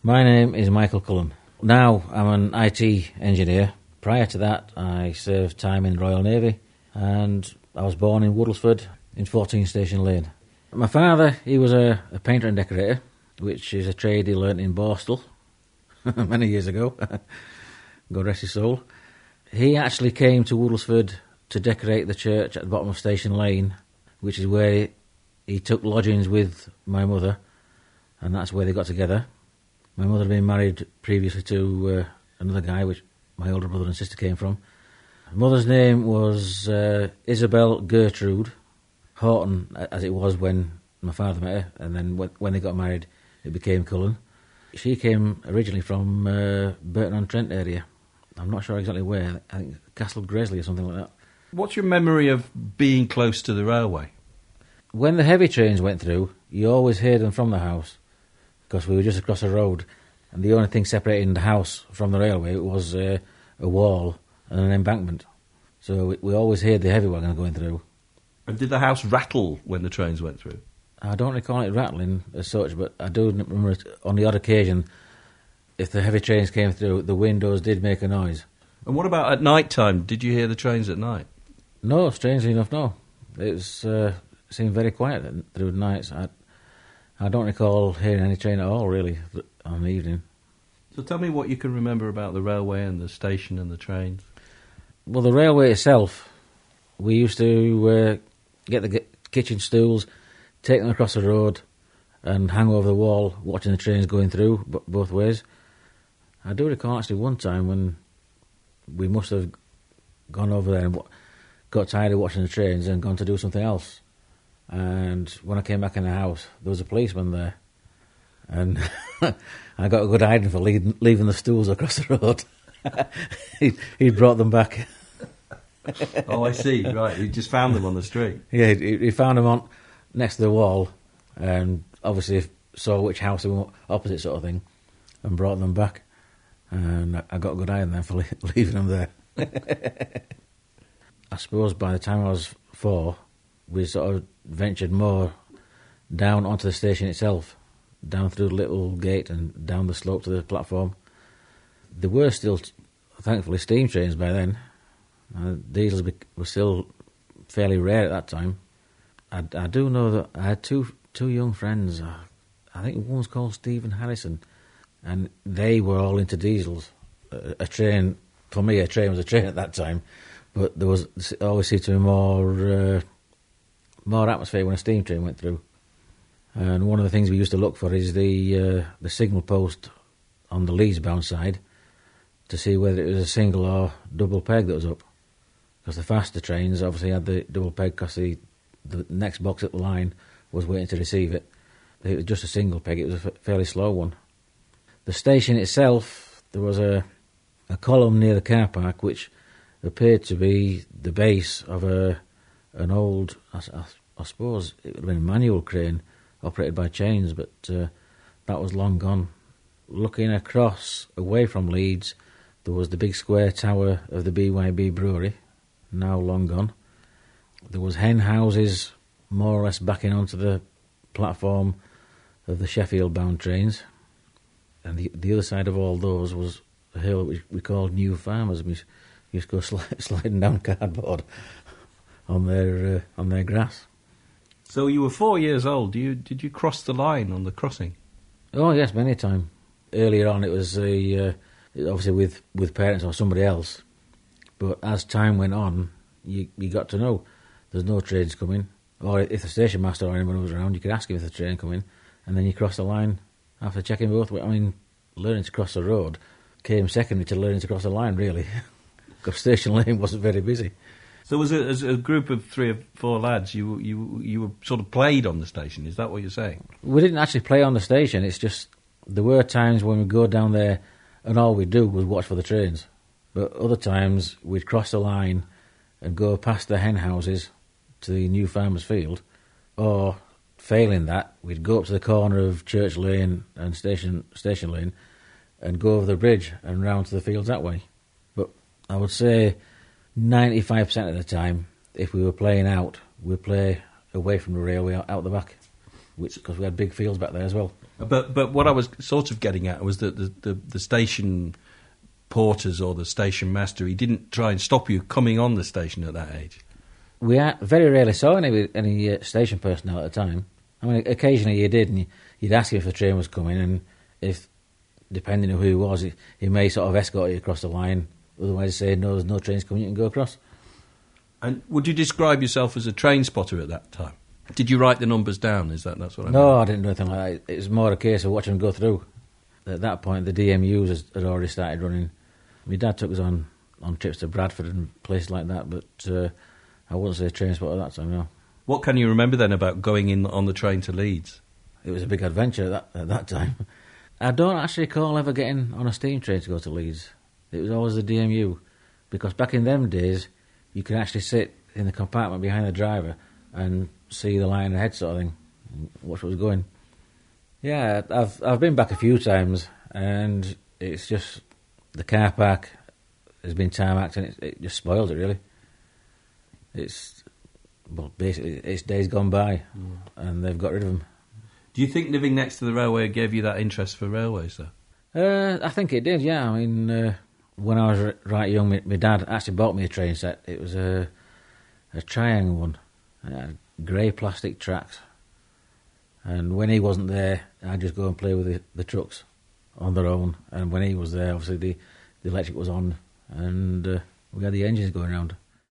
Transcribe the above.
My name is Michael Cullen. Now I'm an IT engineer. Prior to that, I served time in the Royal Navy, and I was born in Woodlesford in 14 Station Lane. My father, he was a painter and decorator, which is a trade he learnt in Borstal many years ago. God rest his soul. He actually came to Woodlesford to decorate the church at the bottom of Station Lane, which is where he took lodgings with my mother, and that's where they got together. My mother had been married previously to another guy, which my older brother and sister came from. Mother's name was Isabel Gertrude Horton, as it was when my father met her, and then when they got married, it became Cullen. She came originally from Burton-on-Trent area. I'm not sure exactly where. I think Castle Gresley or something like that. What's your memory of being close to the railway? When the heavy trains went through, you always heard them from the house, because we were just across the road, and the only thing separating the house from the railway was a wall and an embankment. So we always heard the heavy wagons going through. And did the house rattle when the trains went through? I don't recall it rattling as such, but I do remember it on the odd occasion, if the heavy trains came through, the windows did make a noise. And what about at night time? Did you hear the trains at night? No, strangely enough, no. It seemed very quiet through the nights. I don't recall hearing any train at all, really, on the evening. So tell me what you can remember about the railway and the station and the trains. Well, the railway itself, we used to get the kitchen stools, take them across the road and hang over the wall, watching the trains going through both ways. I do recall actually one time when we must have gone over there and got tired of watching the trains and gone to do something else. And when I came back in the house, there was a policeman there. And I got a good hiding for leaving the stools across the road. He'd brought them back. Oh, I see. Right, he just found them on the street. Yeah, he found them next to the wall, and obviously saw which house they were opposite, sort of thing, and brought them back. And I got a good eye on them for leaving them there. I suppose by the time I was 4, we sort of ventured more down onto the station itself, down through the little gate and down the slope to the platform. There were still, thankfully, steam trains by then. Diesels were still fairly rare at that time. I do know that I had two young friends. I think one was called Stephen Harrison, and they were all into diesels. A train, for me, a train was a train at that time, but there always seemed to be more atmosphere when a steam train went through. And one of the things we used to look for is the signal post on the Leeds-bound side to see whether it was a single or double peg that was up. Because the faster trains obviously had the double peg because the next box up the line was waiting to receive it. If it was just a single peg, it was a fairly slow one. The station itself, there was a column near the car park which appeared to be the base of an old, I suppose it would have been a manual crane operated by chains, but that was long gone. Looking across, away from Leeds, there was the big square tower of the BYB brewery, now long gone. There was hen houses more or less backing onto the platform of the Sheffield-bound trains. And the other side of all those was a hill which we called New Farmers. We used to go sliding down cardboard on their grass. So you were 4 years old. Did you cross the line on the crossing? Oh yes, many a time. Earlier on, it was obviously with parents or somebody else. But as time went on, you got to know there's no trains coming. Or if the station master or anyone was around, you could ask him if the train coming, and then you cross the line after checking both ways. I mean, learning to cross the road came secondary to learning to cross the line, really, because Station Lane wasn't very busy. So as a group of 3 or 4 lads, you were sort of played on the station, is that what you're saying? We didn't actually play on the station, it's just there were times when we'd go down there and all we'd do was watch for the trains. But other times we'd cross the line and go past the hen houses to the New Farmers Field, or failing that, we'd go up to the corner of Church Lane and Station Lane and go over the bridge and round to the fields that way. But I would say 95% of the time, if we were playing out, we'd play away from the railway, out the back. because we had big fields back there as well. But what I was sort of getting at was that the station porters or the station master, he didn't try and stop you coming on the station at that age. We very rarely saw any station personnel at the time. I mean, occasionally you did, and you'd ask him if the train was coming, and if, depending on who he was, he may sort of escort you across the line. Otherwise, say, no, there's no trains coming, you can go across. And would you describe yourself as a train spotter at that time? Did you write the numbers down? That's what I mean? No, I didn't do anything like that. It was more a case of watching them go through. At that point, the DMUs had already started running. My dad took us on trips to Bradford and places like that, but I wouldn't say a train spotter at that time, no. What can you remember then about going in on the train to Leeds? It was a big adventure at that time. I don't actually recall ever getting on a steam train to go to Leeds. It was always the DMU, because back in them days, you could actually sit in the compartment behind the driver and see the line ahead sort of thing, and watch what was going. Yeah, I've been back a few times, and it's just the car park has been tarmacked, and it just spoils it really. Basically it's days gone by, and they've got rid of them. Do you think living next to the railway gave you that interest for railways, though? I think it did, yeah. I mean, when I was right young, my dad actually bought me a train set. It was a triangle one, grey plastic tracks. And when he wasn't there, I'd just go and play with the trucks on their own. And when he was there, obviously the electric was on, and we had the engines going around.